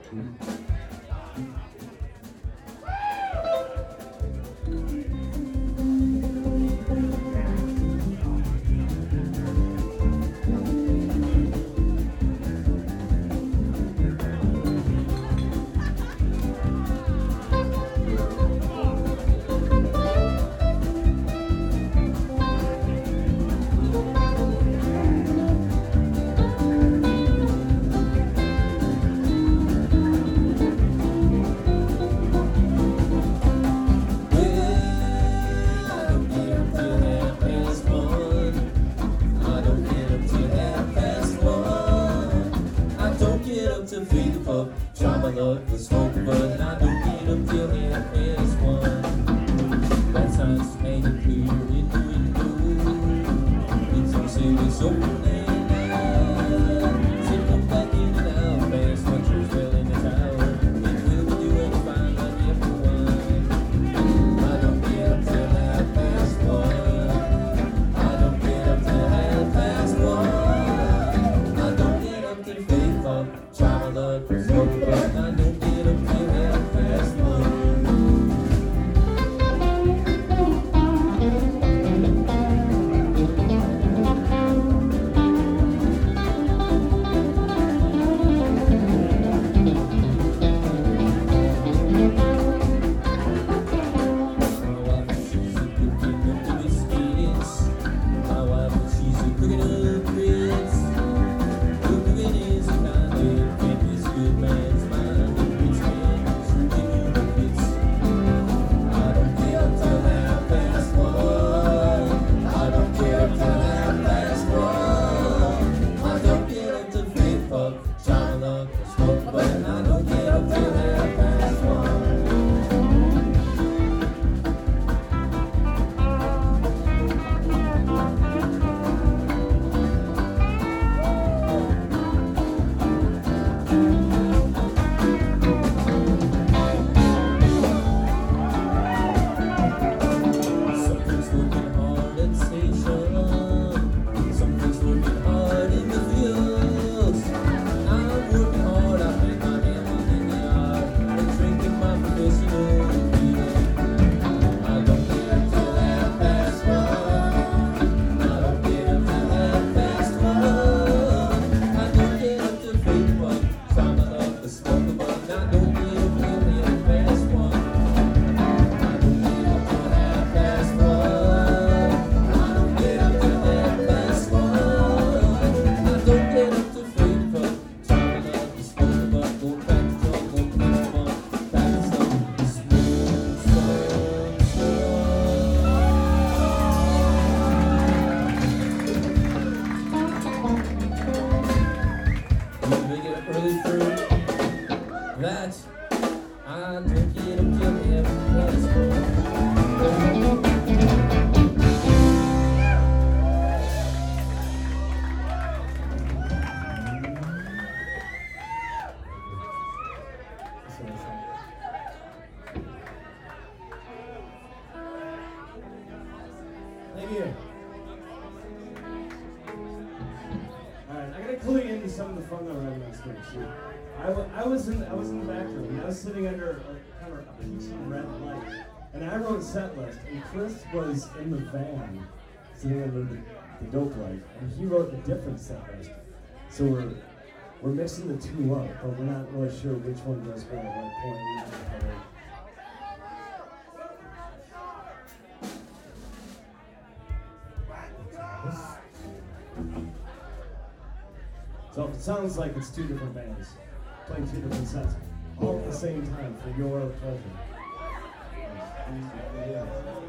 To feed the pup, try my luck with smoke, but I don't get up till half past one. That signs made it clear in the window. It's on serious open and out. So come back in and out fast, my church fell in the tower. And we'll do it fine like everyone. I don't get up till half past one. I don't get up till half past one. I don't get up till faith up. Try my luck for smoke, but I don't get up till half past one. My wife, she's a cooking up the biscuits. My wife, she's a cooking up grits. Cooking is a kind of good man's mind, rich man's benefits. I don't get up till half past one. I don't get up till half past one. I don't get up till faith pub, try my luck, smoke, but I don't get up till half past one. Early through that I don't get up till half past one. Thank you. Alright, I gotta clue you into some of the fun that we're having on stage. I was in the back room, and I was sitting under kind of a peachy red light, and I wrote a set list, and Chris was in the van, sitting under the dope light, and he wrote a different set list. So we're mixing the two up, but we're not really sure which one does what at what point. So it sounds like it's two different bands playing two different sets all at the same time for your pleasure. Yeah.